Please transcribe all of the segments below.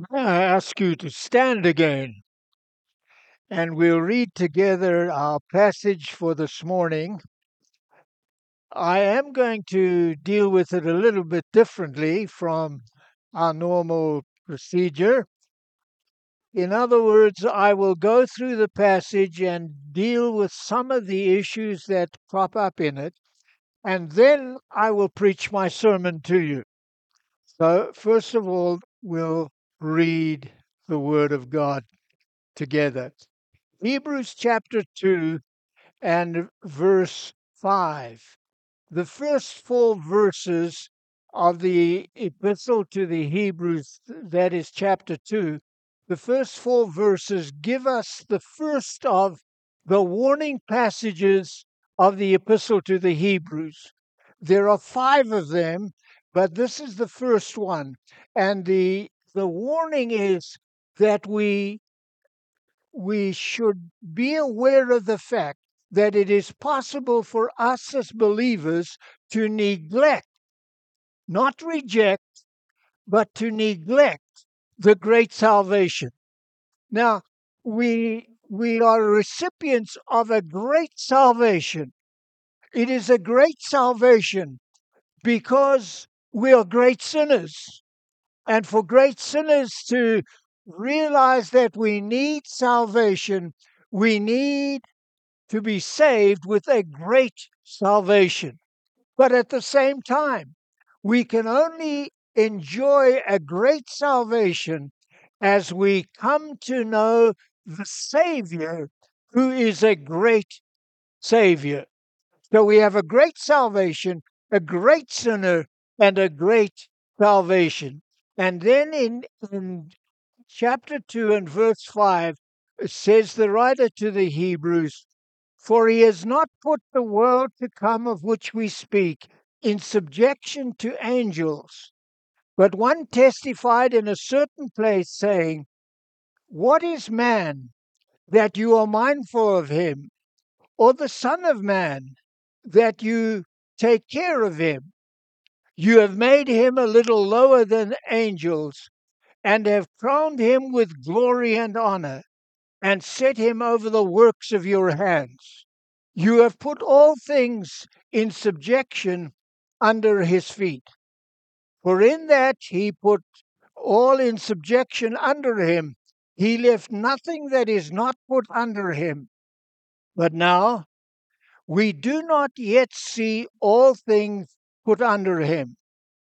May I ask you to stand again and we'll read together our passage for this morning. I am going to deal with it a little bit differently from our normal procedure. In other words, I will go through the passage and deal with some of the issues that crop up in it, and then I will preach my sermon to you. So, first of all, we'll read the Word of God together. Hebrews chapter 2 and verse 5. The first four verses of the epistle to the Hebrews, that is chapter 2, the first four verses give us the first of the warning passages of the epistle to the Hebrews. There are five of them, but this is the first one. And the warning is that we should be aware of the fact that it is possible for us as believers to neglect, not reject, but to neglect the great salvation. Now, we are recipients of a great salvation. It is a great salvation because we are great sinners. And for great sinners to realize that we need salvation, we need to be saved with a great salvation. But at the same time, we can only enjoy a great salvation as we come to know the Savior, who is a great Savior. So we have a great salvation, a great sinner, and a great salvation. And then in chapter 2 and verse 5, it says the writer to the Hebrews, "For he has not put the world to come of which we speak in subjection to angels, but one testified in a certain place, saying, What is man that you are mindful of him, or the Son of Man that you take care of him? You have made him a little lower than angels, and have crowned him with glory and honor, and set him over the works of your hands. You have put all things in subjection under his feet. For in that he put all in subjection under him, he left nothing that is not put under him. But now we do not yet see all things put under him,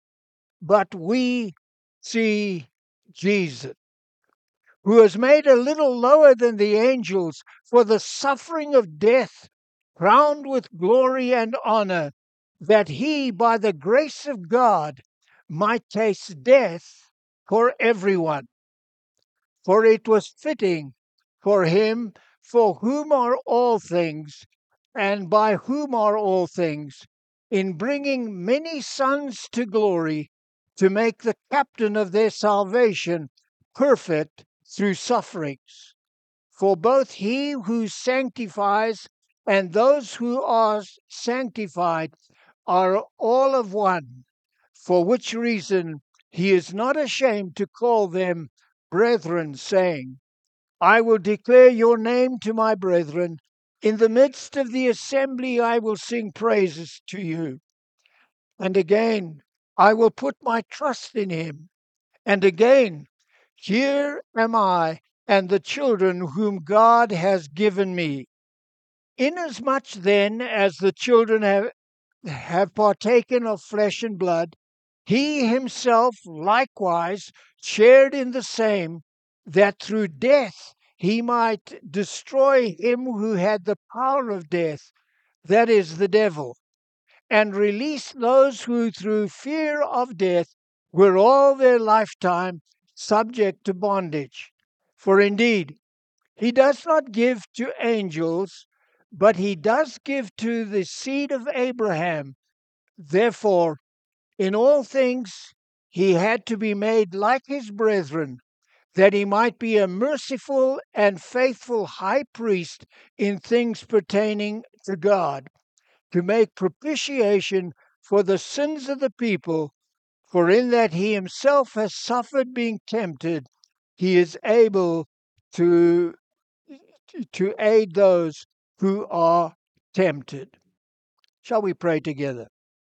but we see Jesus, who was made a little lower than the angels for the suffering of death, crowned with glory and honor, that he, by the grace of God, might taste death for everyone. For it was fitting for him, for whom are all things, and by whom are all things, in bringing many sons to glory, to make the captain of their salvation perfect through sufferings. For both he who sanctifies and those who are sanctified are all of one, for which reason he is not ashamed to call them brethren, saying, I will declare your name to my brethren. In the midst of the assembly I will sing praises to you. And again, I will put my trust in him. And again, here am I and the children whom God has given me. Inasmuch then as the children have partaken of flesh and blood, he himself likewise shared in the same, that through death he might destroy him who had the power of death, that is, the devil, and release those who through fear of death were all their lifetime subject to bondage. For indeed, he does not give to angels, but he does give to the seed of Abraham. Therefore, in all things he had to be made like his brethren, that he might be a merciful and faithful high priest in things pertaining to God, to make propitiation for the sins of the people. For in that he himself has suffered being tempted, He is able to, to aid those who are tempted. Shall we pray together?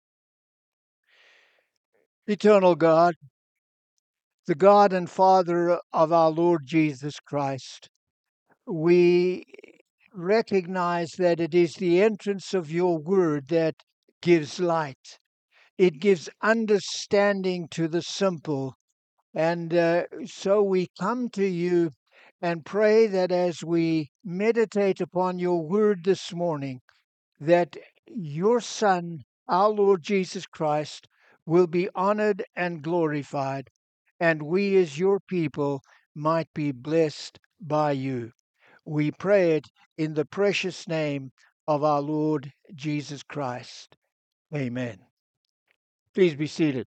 Eternal God, the God and Father of our Lord Jesus Christ, we recognize that it is the entrance of your word that gives light. It gives understanding to the simple. And so we come to you and pray that as we meditate upon your word this morning, that your Son, our Lord Jesus Christ, will be honored and glorified, and we as your people might be blessed by you. We pray it in the precious name of our Lord Jesus Christ. Amen. Please be seated.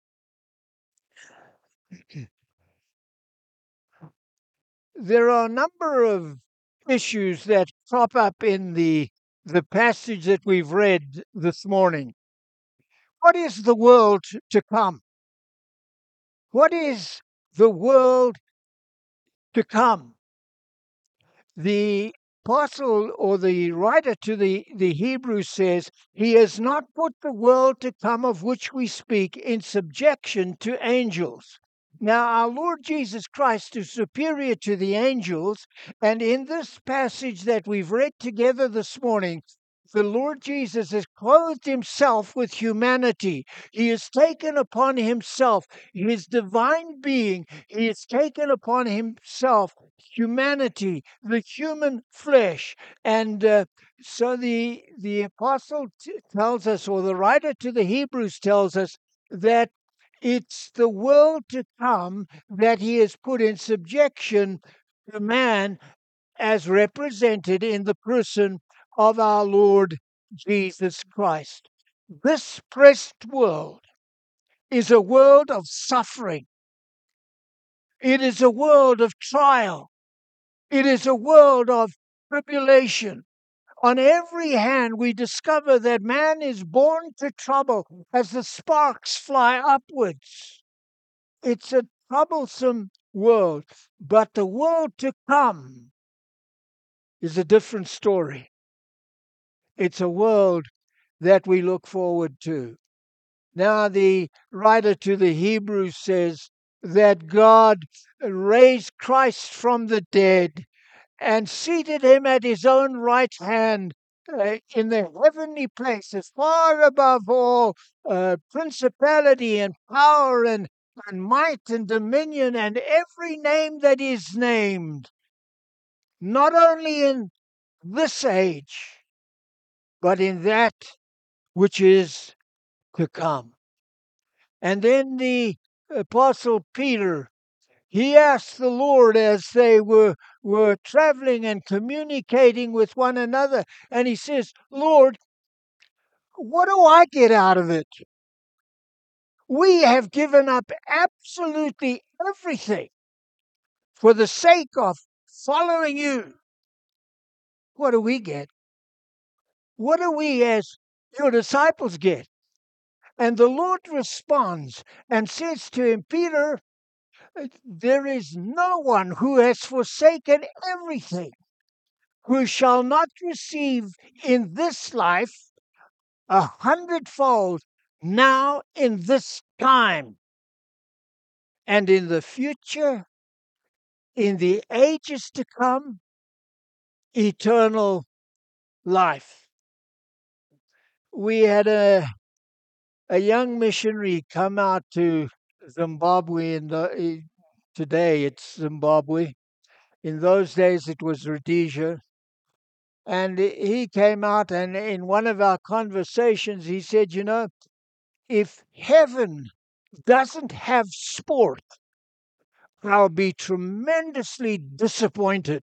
There are a number of issues that crop up in the passage that we've read this morning. What is the world to come? What is the world to come? The apostle or the writer to the Hebrews says, He has not put the world to come of which we speak in subjection to angels. Now, our Lord Jesus Christ is superior to the angels, and in this passage that we've read together this morning, the Lord Jesus has clothed himself with humanity. He has taken upon himself his divine being. He has taken upon himself humanity, the human flesh. And so the apostle tells us, or the writer to the Hebrews tells us, that it's the world to come that he has put in subjection to man as represented in the person of our Lord Jesus Christ. This present world is a world of suffering. It is a world of trial. It is a world of tribulation. On every hand, we discover that man is born to trouble as the sparks fly upwards. It's a troublesome world, but the world to come is a different story. It's a world that we look forward to. Now, the writer to the Hebrews says that God raised Christ from the dead and seated him at his own right hand in the heavenly places, far above all principality and power and might and dominion and every name that is named, not only in this age, but in that which is to come. And then the Apostle Peter, he asked the Lord as they were traveling and communicating with one another, and he says, Lord, what do I get out of it? We have given up absolutely everything for the sake of following you. What do we get? What do we as your disciples get? And the Lord responds and says to him, Peter, there is no one who has forsaken everything who shall not receive in this life 100-fold now in this time, and in the future, in the ages to come, eternal life. We had a young missionary come out to Zimbabwe today it's Zimbabwe. In those days it was Rhodesia. And he came out, and in one of our conversations, he said, if heaven doesn't have sport, I'll be tremendously disappointed.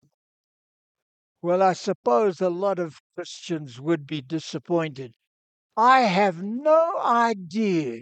Well, I suppose a lot of Christians would be disappointed. I have no idea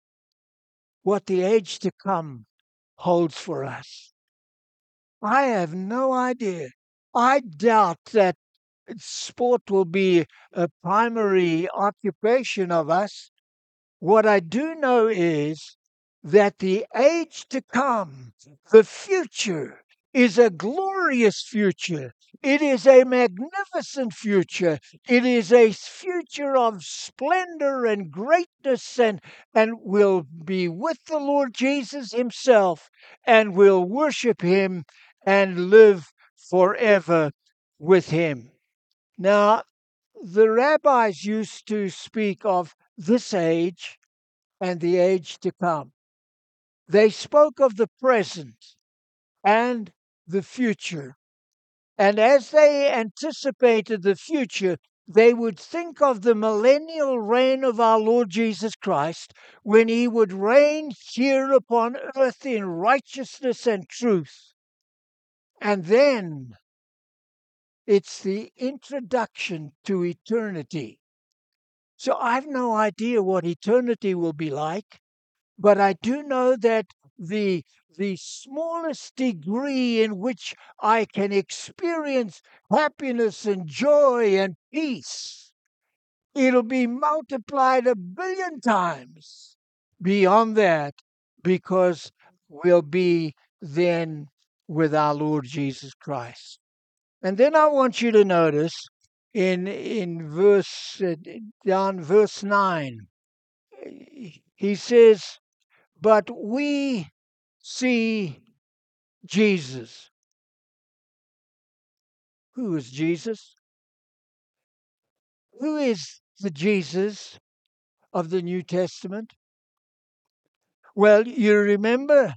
what the age to come holds for us. I have no idea. I doubt that sport will be a primary occupation of us. What I do know is that the age to come, the future, is a glorious future. It is a magnificent future. It is a future of splendor and greatness, and will be with the Lord Jesus Himself, and will worship Him and live forever with Him. Now, the rabbis used to speak of this age and the age to come. They spoke of the present and the future. And as they anticipated the future, they would think of the millennial reign of our Lord Jesus Christ, when He would reign here upon earth in righteousness and truth. And then it's the introduction to eternity. So I've no idea what eternity will be like. But I do know that the the smallest degree in which I can experience happiness and joy and peace, it'll be multiplied 1 billion times beyond that, because we'll be then with our Lord Jesus Christ. And then I want you to notice in verse 9, he says, but we see Jesus. Who is Jesus? Who is the Jesus of the New Testament? Well, you remember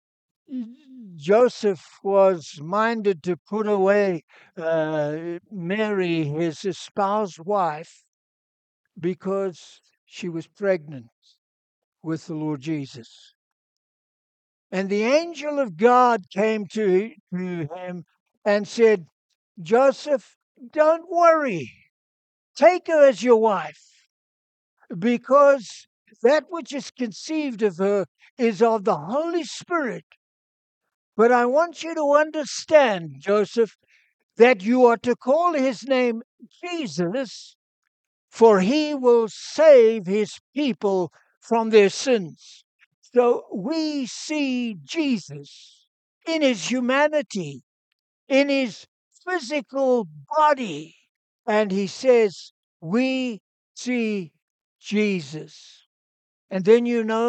Joseph was minded to put away Mary, his espoused wife, because she was pregnant with the Lord Jesus. And the angel of God came to him and said, Joseph, don't worry. Take her as your wife, because that which is conceived of her is of the Holy Spirit. But I want you to understand, Joseph, that you are to call his name Jesus, for he will save his people from their sins. So we see Jesus in his humanity, in his physical body. And he says, we see Jesus. And then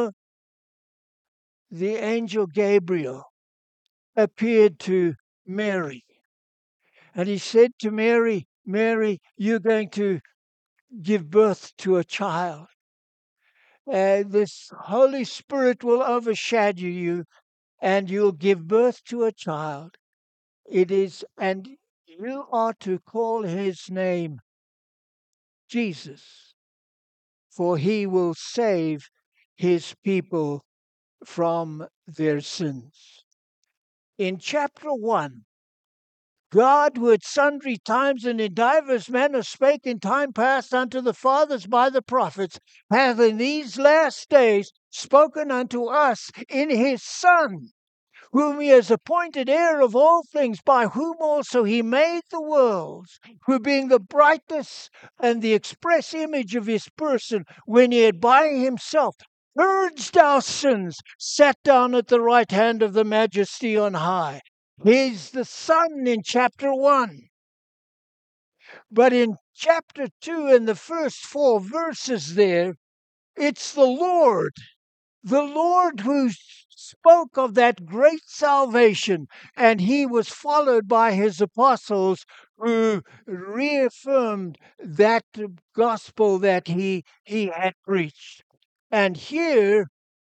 the angel Gabriel appeared to Mary. And he said to Mary, Mary, you're going to give birth to a child. This Holy Spirit will overshadow you, and you'll give birth to a child. And you are to call his name Jesus, for he will save his people from their sins. In chapter 1, God, who at sundry times and in divers manners spake in time past unto the fathers by the prophets, hath in these last days spoken unto us in his Son, whom he has appointed heir of all things, by whom also he made the worlds, who being the brightness and the express image of his person, when he had by himself purged our sins, sat down at the right hand of the Majesty on high. He's the Son in chapter 1. But in chapter 2, in the first 4 verses there, it's the Lord who spoke of that great salvation, and he was followed by his apostles, who reaffirmed that gospel that he had preached. And here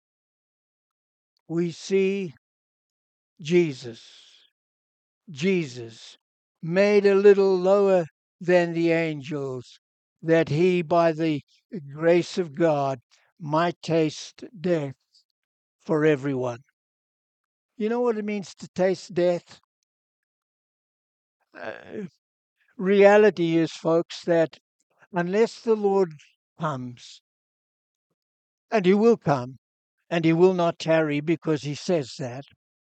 we see Jesus made a little lower than the angels, that he, by the grace of God, might taste death for everyone. You know what it means to taste death? Reality is, folks, that unless the Lord comes, and he will come, and he will not tarry, because he says that,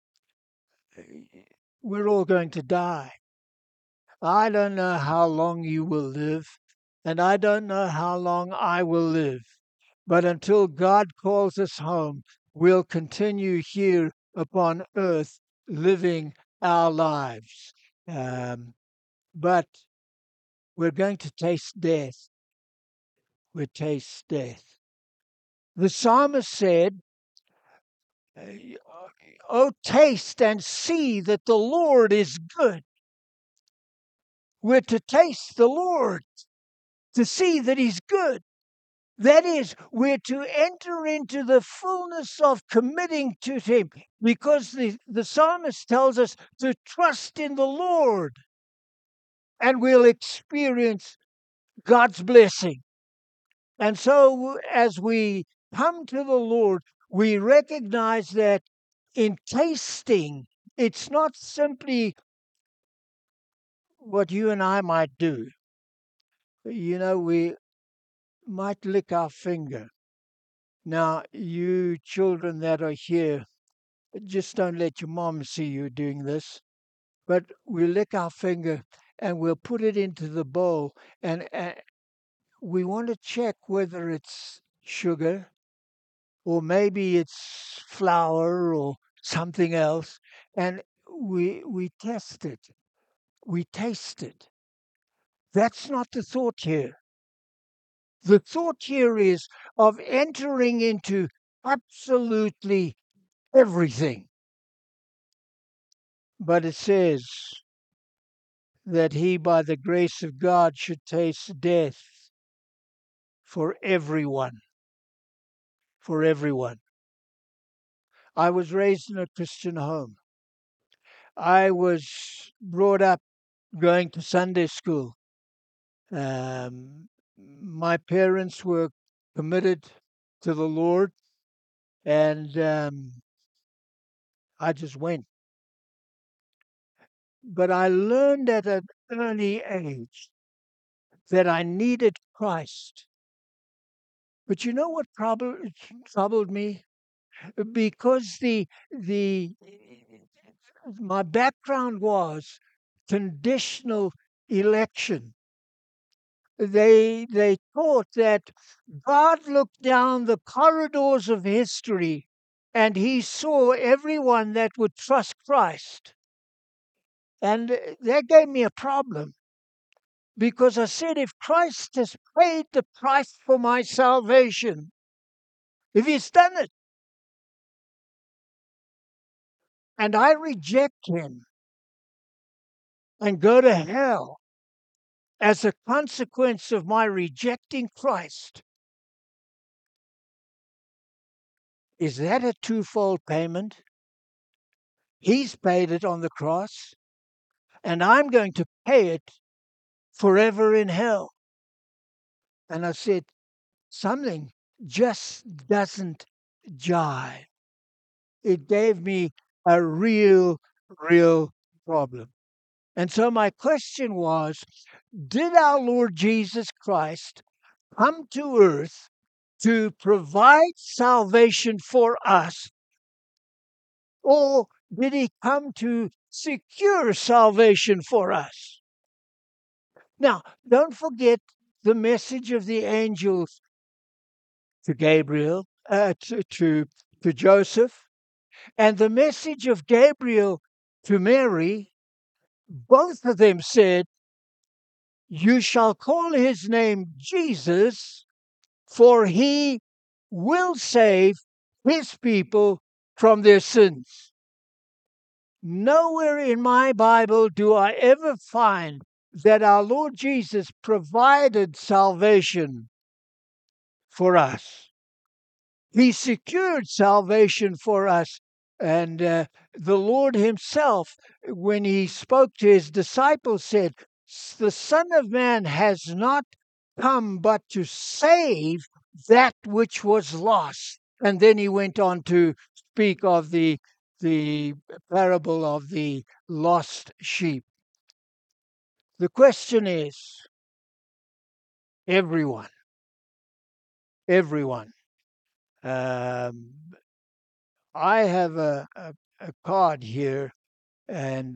we're all going to die. I don't know how long you will live, and I don't know how long I will live. But until God calls us home, we'll continue here upon earth living our lives. But we're going to taste death. We taste death. The psalmist said, "Oh, taste and see that the Lord is good." We're to taste the Lord, to see that He's good. That is, we're to enter into the fullness of committing to Him, because the psalmist tells us to trust in the Lord, and we'll experience God's blessing. And so, as we come to the Lord, we recognize that in tasting, it's not simply what you and I might do. We might lick our finger. Now, you children that are here, just don't let your mom see you doing this. But we lick our finger and we'll put it into the bowl, and we want to check whether it's sugar or maybe it's flour or something else, and we test it. We taste it. That's not the thought here. The thought here is of entering into absolutely everything. But it says that he, by the grace of God, should taste death for everyone. For everyone. I was raised in a Christian home. I was brought up going to Sunday school. My parents were committed to the Lord, and I just went. But I learned at an early age that I needed Christ. But you know what troubled me? Because the my background was conditional election. They taught that God looked down the corridors of history and He saw everyone that would trust Christ. And that gave me a problem, because I said, if Christ has paid the price for my salvation, if He's done it, and I reject Him and go to hell as a consequence of my rejecting Christ, is that a twofold payment? He's paid it on the cross, and I'm going to pay it forever in hell. And I said, something just doesn't jive. It gave me a real problem. And so my question was, did our Lord Jesus Christ come to earth to provide salvation for us, or did He come to secure salvation for us? Now, don't forget the message of the angels to Gabriel, to Joseph, and the message of Gabriel to Mary. Both of them said, "You shall call His name Jesus, for He will save His people from their sins." Nowhere in my Bible do I ever find that our Lord Jesus provided salvation for us. He secured salvation for us. And the Lord Himself, when He spoke to His disciples, said, "The Son of Man has not come but to save that which was lost." And then He went on to speak of the parable of the lost sheep. The question is, everyone, everyone. Um, I have a card here, and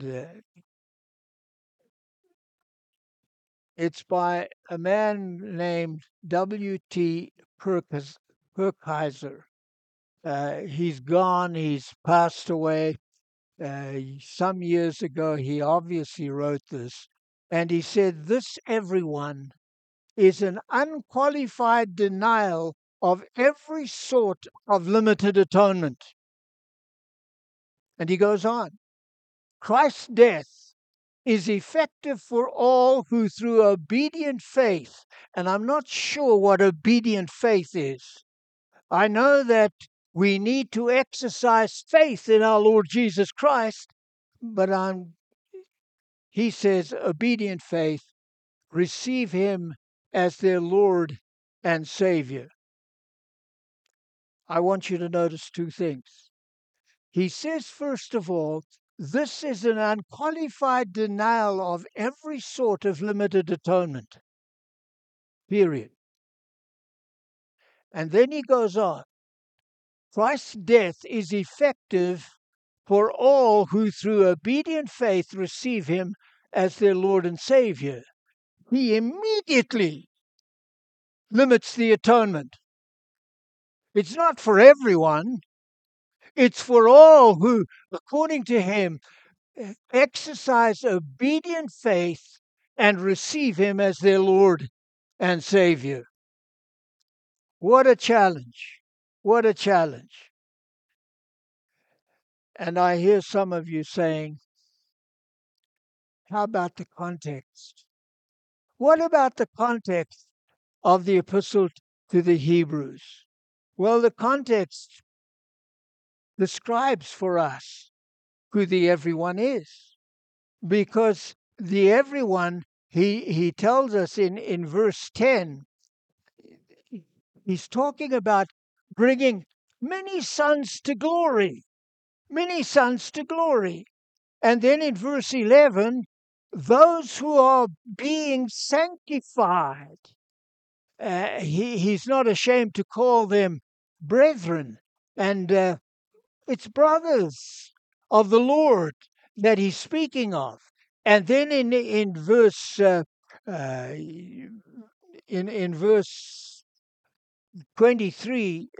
it's by a man named W.T. Purkhiser. He's gone. He's passed away. Some years ago, he obviously wrote this, and he said, "This, everyone, is an unqualified denial of every sort of limited atonement." And he goes on, "Christ's death is effective for all who through obedient faith," and I'm not sure what obedient faith is. I know that we need to exercise faith in our Lord Jesus Christ, but he says obedient faith, receive him as their Lord and Savior. I want you to notice two things. He says, first of all, this is an unqualified denial of every sort of limited atonement. Period. And then he goes on. Christ's death is effective for all who through obedient faith receive him as their Lord and Savior. He immediately limits the atonement. It's not for everyone. It's for all who, according to him, exercise obedient faith and receive him as their Lord and Savior. What a challenge. What a challenge. And I hear some of you saying, how about the context? What about the context of the epistle to the Hebrews? Well, the context describes for us who the everyone is. Because the everyone, he tells us in verse 10, he's talking about bringing many sons to glory. Many sons to glory. And then in verse 11, those who are being sanctified. He's not ashamed to call them brethren. And it's brothers of the Lord that he's speaking of. And then in verse in verse 23,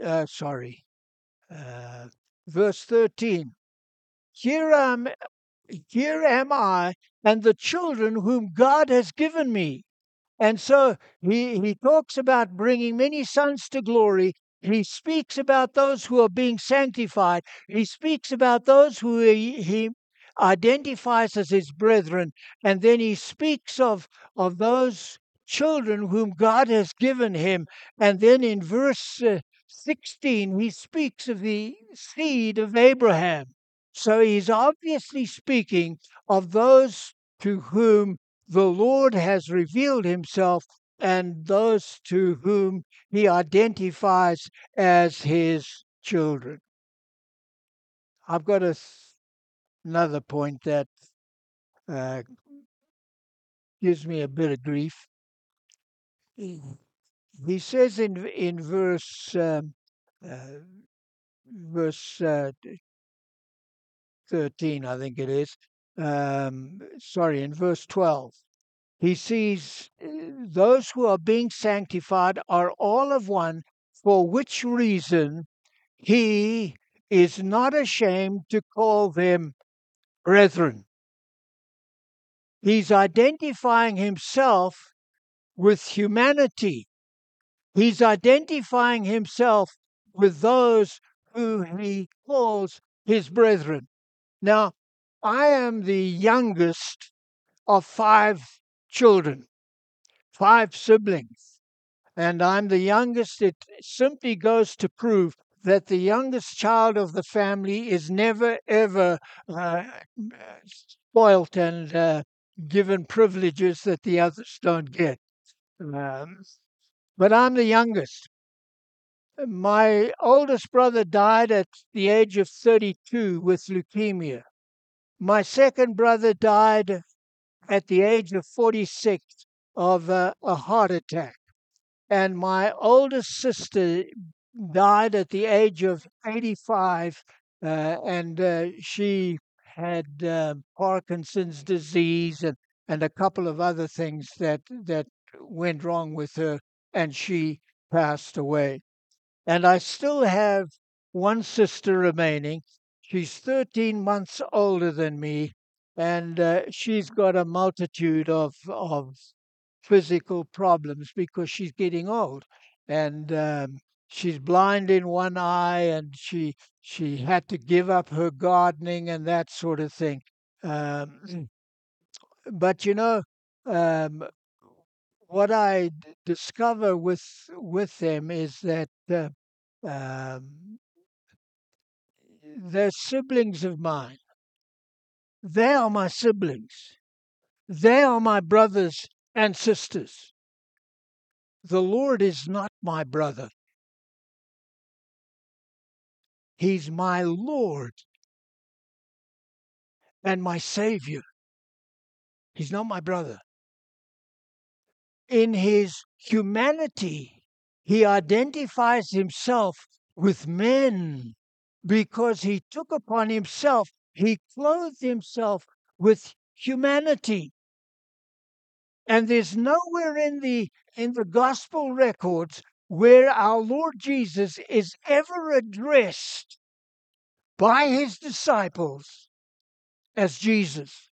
verse 13, here am I and the children whom God has given me. And so he talks about bringing many sons to glory. He speaks about those who are being sanctified. He speaks about those who he identifies as his brethren. And then he speaks of those children whom God has given him. And then in verse 16, he speaks of the seed of Abraham. So he's obviously speaking of those to whom the Lord has revealed himself and those to whom he identifies as his children. I've got another point that gives me a bit of grief. He says in verse 13, I think it is. In verse 12. He sees those who are being sanctified are all of one, for which reason he is not ashamed to call them brethren. He's identifying himself with humanity. He's identifying himself with those who he calls his brethren. Now, I am the youngest of 5 children, 5 siblings, and I'm the youngest. It simply goes to prove that the youngest child of the family is never, ever spoilt and given privileges that the others don't get. But I'm the youngest. My oldest brother died at the age of 32 with leukemia. My second brother died at the age of 46 of a heart attack. And my oldest sister died at the age of 85, and she had Parkinson's disease and a couple of other things that went wrong with her, and she passed away. And I still have one sister remaining. She's 13 months older than me, and she's got a multitude of physical problems because she's getting old, and she's blind in one eye, and she had to give up her gardening and that sort of thing. Um, but um, what I discover with them is that um, they're siblings of mine. They are my siblings. They are my brothers and sisters. The Lord is not my brother. He's my Lord and my Savior. He's not my brother. In his humanity, he identifies himself with men because he took upon himself, he clothed himself with humanity. And there's nowhere in the gospel records where our Lord Jesus is ever addressed by his disciples as Jesus.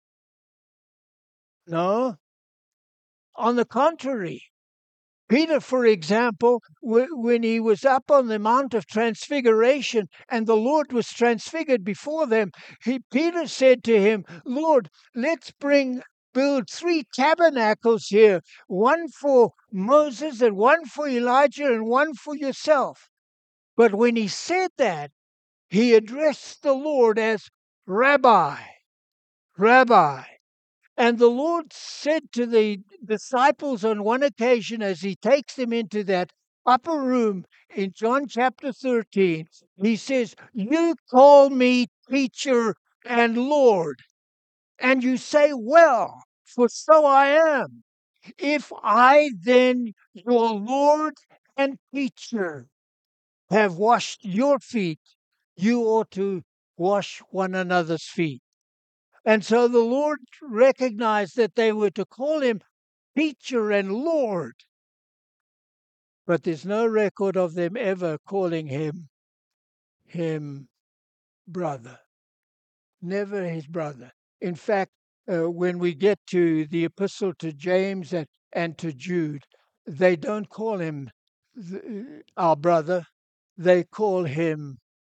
No, on the contrary. Peter, for example, when he was up on the Mount of Transfiguration and the Lord was transfigured before them, Peter said to him, Lord, let's build 3 tabernacles here, one for Moses and one for Elijah and one for yourself. But when he said that, he addressed the Lord as Rabbi, Rabbi. And the Lord said to the disciples on one occasion as he takes them into that upper room in John chapter 13, he says, You call me teacher and Lord, and you say, Well, for so I am. If I then, your Lord and teacher, have washed your feet, you ought to wash one another's feet. And so the Lord recognized that they were to call him teacher and Lord, but there's no record of them ever calling him brother. Never his brother. In fact, when we get to the epistle to James and to Jude, they don't call him our brother. They call him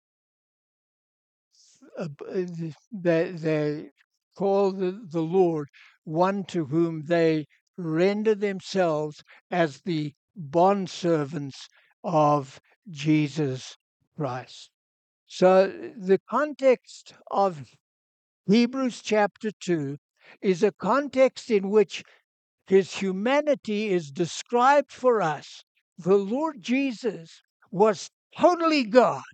they call the Lord one to whom they render themselves as the bondservants of Jesus Christ. So the context of Hebrews chapter 2 is a context in which his humanity is described for us. The Lord Jesus was totally God.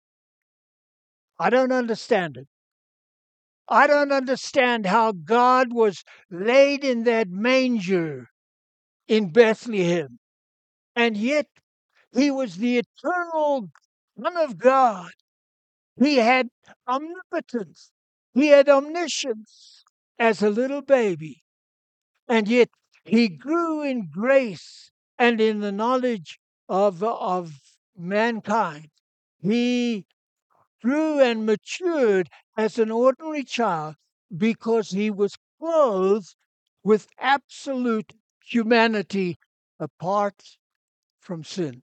I don't understand it. I don't understand how God was laid in that manger in Bethlehem, and yet he was the eternal Son of God. He had omnipotence, he had omniscience as a little baby, and yet he grew in grace and in the knowledge of mankind. He grew and matured as an ordinary child because he was clothed with absolute humanity apart from sin.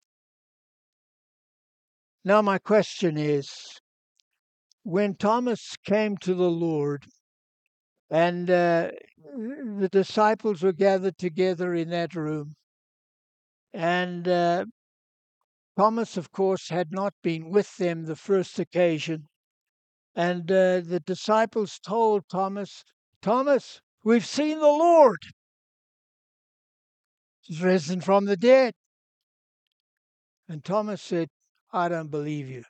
Now, my question is, when Thomas came to the Lord and the disciples were gathered together in that room, and Thomas, of course, had not been with them the first occasion. And the disciples told Thomas, Thomas, we've seen the Lord. He's risen from the dead. And Thomas said, I don't believe you.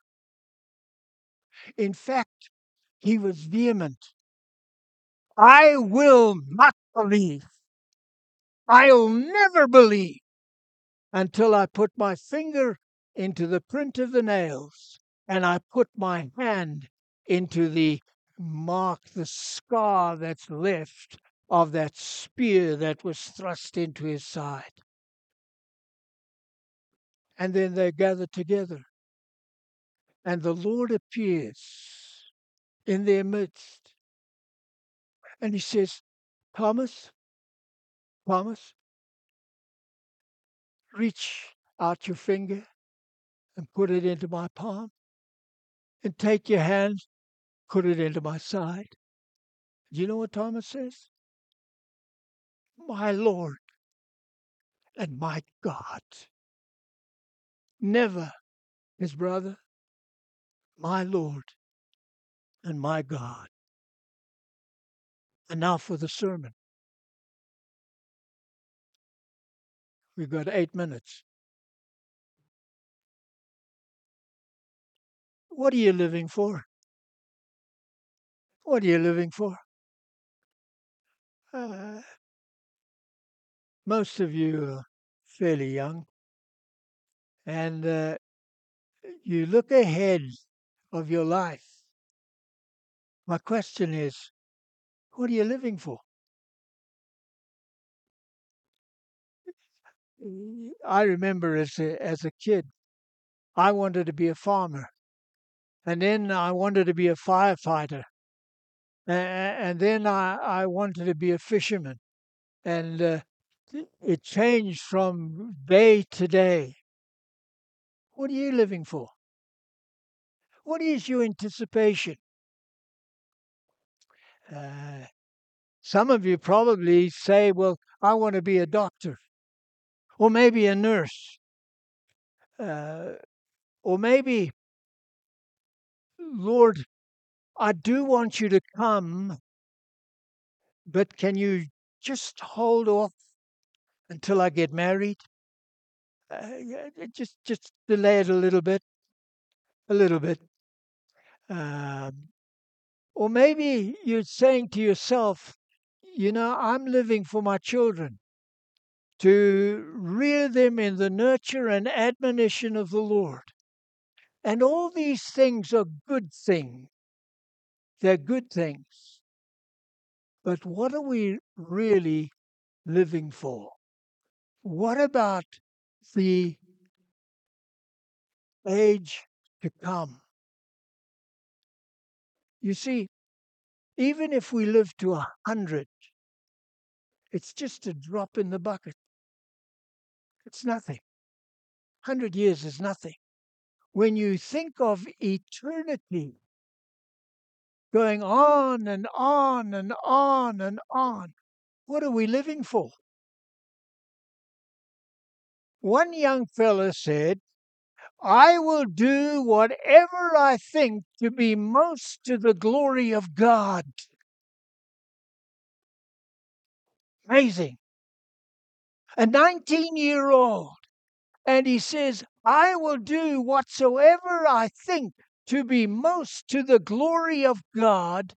In fact, he was vehement. I will not believe. I'll never believe until I put my finger into the print of the nails and I put my hand into the mark, the scar that's left of that spear that was thrust into his side. And then they gathered together. And the Lord appears in their midst. And he says, Thomas, Thomas, reach out your finger and put it into my palm. And take your hand, put it into my side. Do you know what Thomas says? My Lord and my God. Never his brother, my Lord and my God. And now for the sermon. We've got 8 minutes. What are you living for? What are you living for? Uh, most of you are fairly young, and you look ahead of your life. My question is, what are you living for? I remember as a kid, I wanted to be a farmer, and then I wanted to be a firefighter, and then I wanted to be a fisherman, and it changed from day to day. What are you living for? What is your anticipation? Uh, some of you probably say, well, I want to be a doctor, or maybe a nurse, uh, or maybe, Lord, I do want you to come, but can you just hold off until I get married? Just delay it a little bit, a little bit. Um, or maybe you're saying to yourself, I'm living for my children, to rear them in the nurture and admonition of the Lord. And all these things are good things. They're good things. But what are we really living for? What about the age to come? You see, even if we live to 100, it's just a drop in the bucket. It's nothing. 100 years is nothing. When you think of eternity going on and on and on and on, what are we living for? One young fellow said, I will do whatever I think to be most to the glory of God. Amazing. A 19-year-old. And he says, I will do whatsoever I think to be most to the glory of God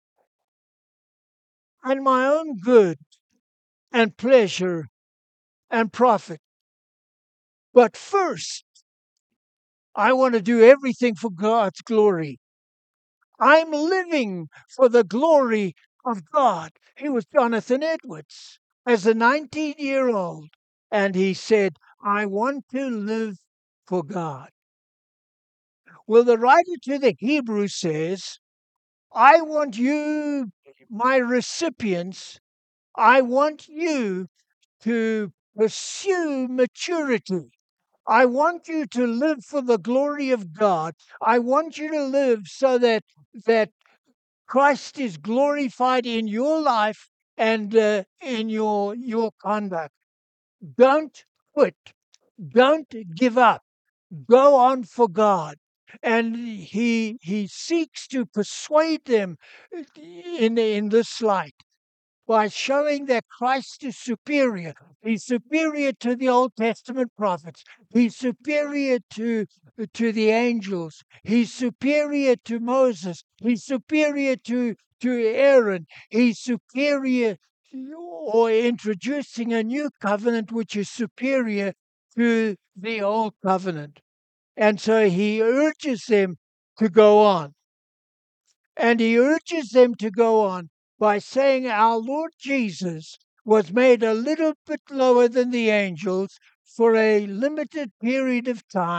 and my own good and pleasure and profit. But first, I want to do everything for God's glory. I'm living for the glory of God. He was Jonathan Edwards as a 19-year-old. And he said, I want to live for God. Well, the writer to the Hebrews says, I want you, my recipients, I want you to pursue maturity. I want you to live for the glory of God. I want you to live so that Christ is glorified in your life and in your conduct. Don't quit. Don't give up. Go on for God. And he seeks to persuade them in this light by showing that Christ is superior. He's superior to the Old Testament prophets. He's superior to the angels. He's superior to Moses. He's superior to Aaron. He's superior or introducing a new covenant which is superior to the old covenant. And so he urges them to go on. And he urges them to go on by saying our Lord Jesus was made a little bit lower than the angels for a limited period of time,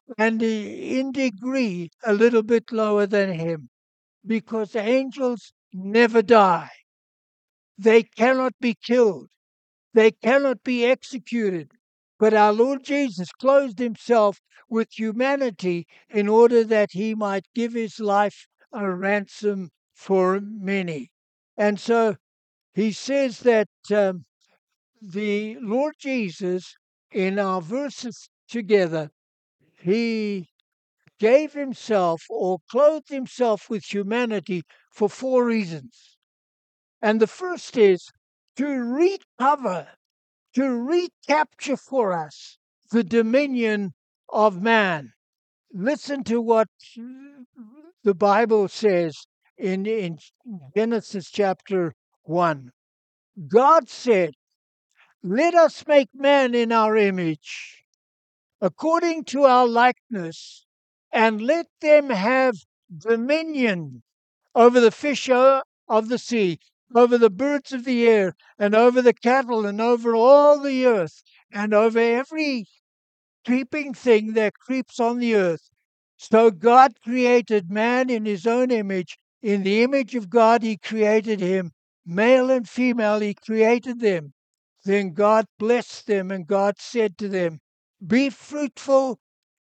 and in degree a little bit lower than him, because angels never die. They cannot be killed. They cannot be executed. But our Lord Jesus clothed himself with humanity in order that he might give his life a ransom for many. And so he says that the Lord Jesus, in our verses together, he gave himself or clothed himself with humanity for four reasons. And the first is to recover, to recapture for us the dominion of man. Listen to what the Bible says in Genesis chapter 1. God said, "Let us make man in our image, according to our likeness, and let them have dominion over the fish of the sea, over the birds of the air, and over the cattle, and over all the earth, and over every creeping thing that creeps on the earth." So God created man in his own image. In the image of God, he created him. Male and female, he created them. Then God blessed them, and God said to them, "Be fruitful,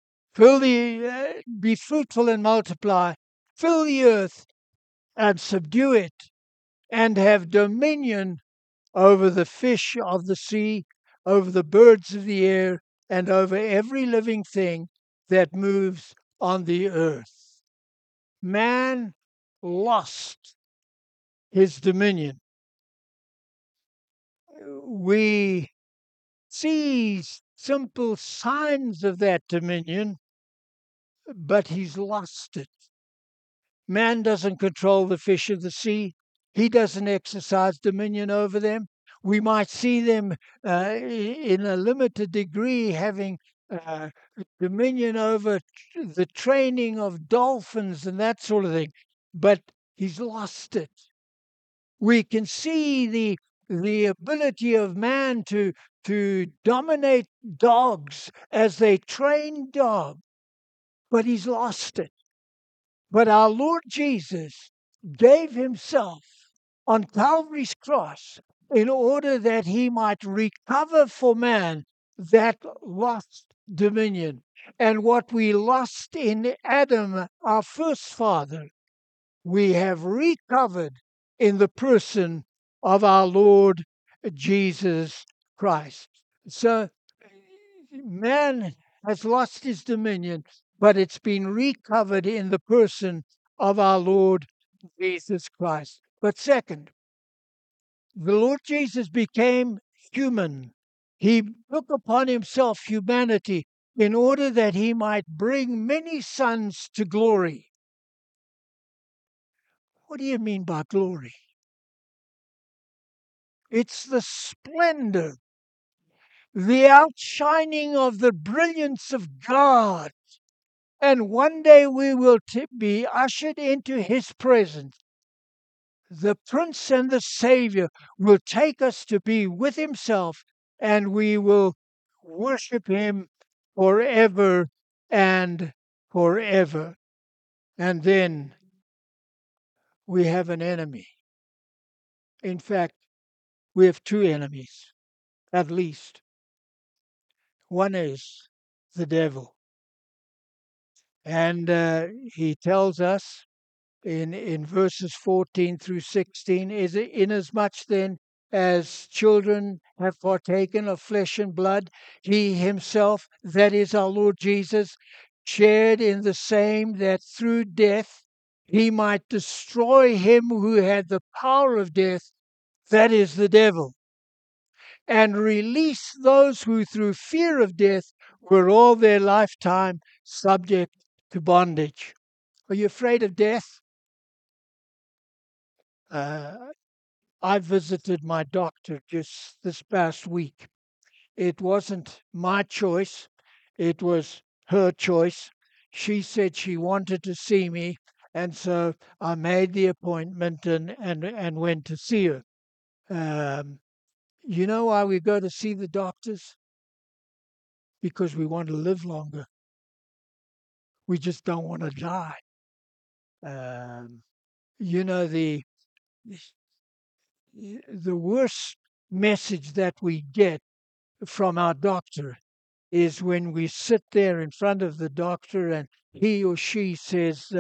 be fruitful and multiply, fill the earth and subdue it, and have dominion over the fish of the sea, over the birds of the air, and over every living thing that moves on the earth." Man lost his dominion. We see simple signs of that dominion, but he's lost it. Man doesn't control the fish of the sea. He doesn't exercise dominion over them. We might see them in a limited degree having uh, dominion over the training of dolphins and that sort of thing, but he's lost it. We can see the ability of man to dominate dogs as they train dogs, but he's lost it. But our Lord Jesus gave himself on Calvary's cross in order that he might recover for man that lost dominion. And what we lost in Adam, our first father, we have recovered in the person of our Lord Jesus Christ. So man has lost his dominion, but it's been recovered in the person of our Lord Jesus Christ. But second, the Lord Jesus became human. He took upon himself humanity in order that he might bring many sons to glory. What do you mean by glory? It's the splendor, the outshining of the brilliance of God. And one day we will be ushered into his presence. The Prince and the Savior will take us to be with himself, and we will worship him forever and forever. And then we have an enemy. In fact, we have two enemies, at least. One is the devil. And he tells us in verses 14 through 16, is it inasmuch then as children have partaken of flesh and blood, he himself, that is our Lord Jesus, shared in the same, that through death he might destroy him who had the power of death, that is the devil, and release those who through fear of death were all their lifetime subject to bondage. Are you afraid of death? Uh, I visited my doctor just this past week. It wasn't my choice, it was her choice. She said she wanted to see me, and so I made the appointment and went to see her. Um, you know why we go to see the doctors? Because we want to live longer. We just don't want to die. Um, you know, the worst message that we get from our doctor is when we sit there in front of the doctor and he or she says,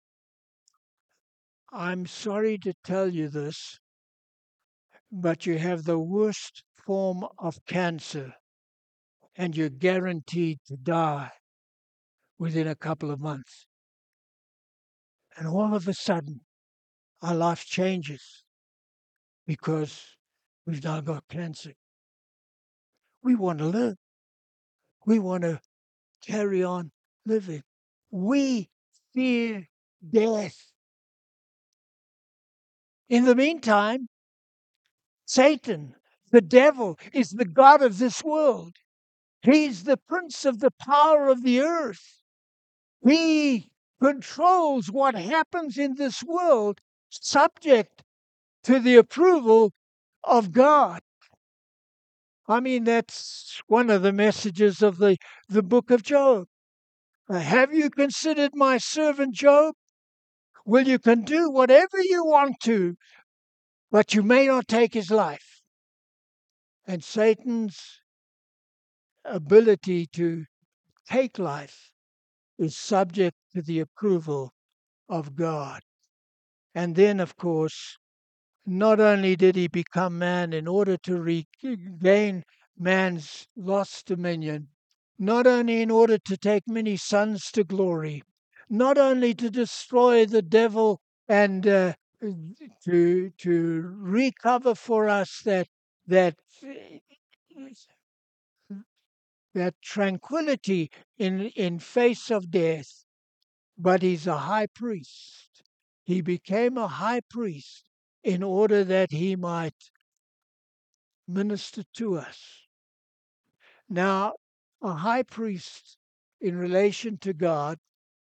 I'm sorry to tell you this, but you have the worst form of cancer and you're guaranteed to die within a couple of months. And all of a sudden, our life changes because we've now got cancer. We want to live. We want to carry on living. We fear death. In the meantime, Satan, the devil, is the God of this world. He's the prince of the power of the earth. He controls what happens in this world, subject to the approval of God. I mean, that's one of the messages of the book of Job. Have you considered my servant Job? Well, you can do whatever you want to, but you may not take his life. And Satan's ability to take life is subject to the approval of God. And then, of course, not only did he become man in order to regain man's lost dominion, not only in order to take many sons to glory, not only to destroy the devil and to recover for us that that tranquility in face of death, but he's a high priest. He became a high priest in order that he might minister to us. Now, a high priest in relation to God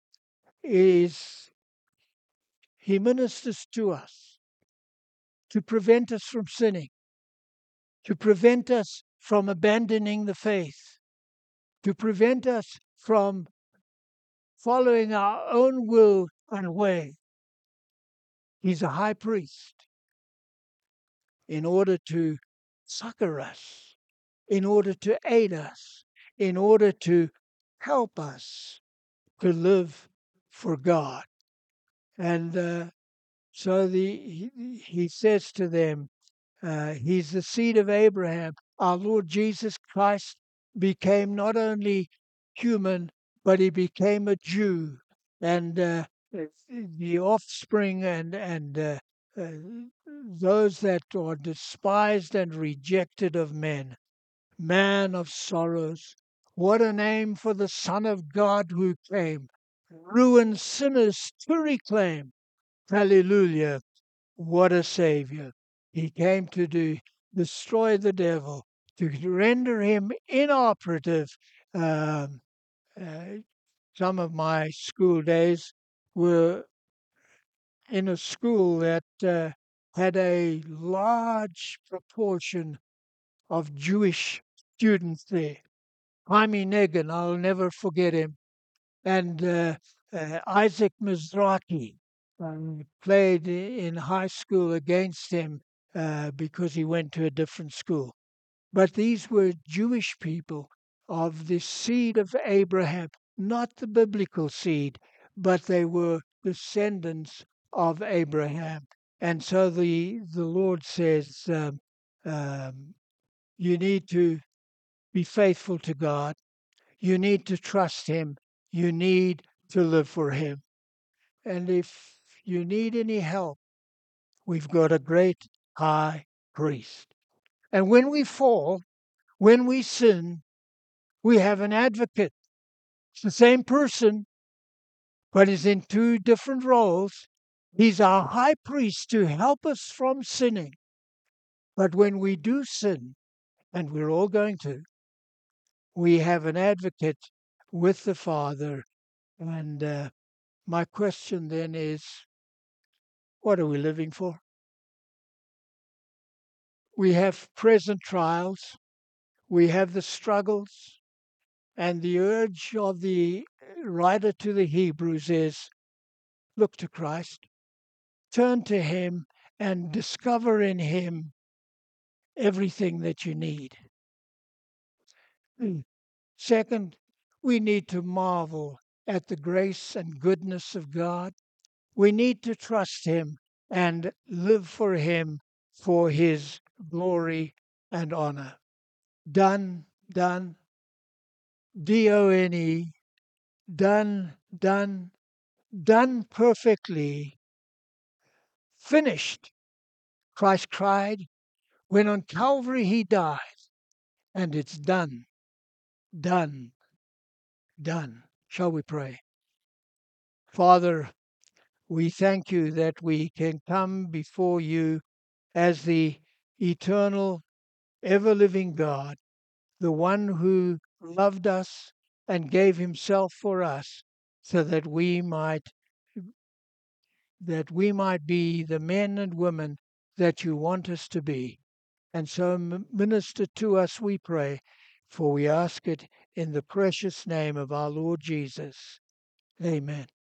is he ministers to us to prevent us from sinning, to prevent us from abandoning the faith, to prevent us from following our own will and way. He's a high priest in order to succor us, in order to aid us, in order to help us to live for God. And so he says to them, he's the seed of Abraham. Our Lord Jesus Christ became not only human, but he became a Jew. And the offspring and uh, those that are despised and rejected of men, man of sorrows. What a name for the Son of God who came, ruined sinners to reclaim. Hallelujah. What a Savior. He came to destroy the devil, to render him inoperative. Um, uh, some of my school days were in a school that had a large proportion of Jewish students there. Jaime Negan, I'll never forget him, and Isaac Mizrahi played in high school against him because he went to a different school. But these were Jewish people of the seed of Abraham, not the biblical seed, but they were descendants of Abraham. And so the Lord says, you need to be faithful to God. You need to trust Him. You need to live for Him. And if you need any help, we've got a great high priest. And when we fall, when we sin, we have an advocate. It's the same person, but he's in two different roles. He's our high priest to help us from sinning. But when we do sin, and we're all going to, we have an advocate with the Father. And my question then is, what are we living for? We have present trials, we have the struggles and the urge of the writer to the Hebrews is look to Christ, turn to Him, and discover in Him everything that you need. Second, we need to marvel at the grace and goodness of God. We need to trust Him and live for Him for His glory and honor. Done, done, D-O-N-E, done, done, done perfectly, finished. Christ cried when on Calvary He died, and it's done, done, done. Shall we pray? Father, we thank you that we can come before you as the eternal, ever living God, the one who loved us and gave himself for us so that we might be the men and women that you want us to be. And so minister to us, we pray, for we ask it in the precious name of our Lord Jesus. Amen.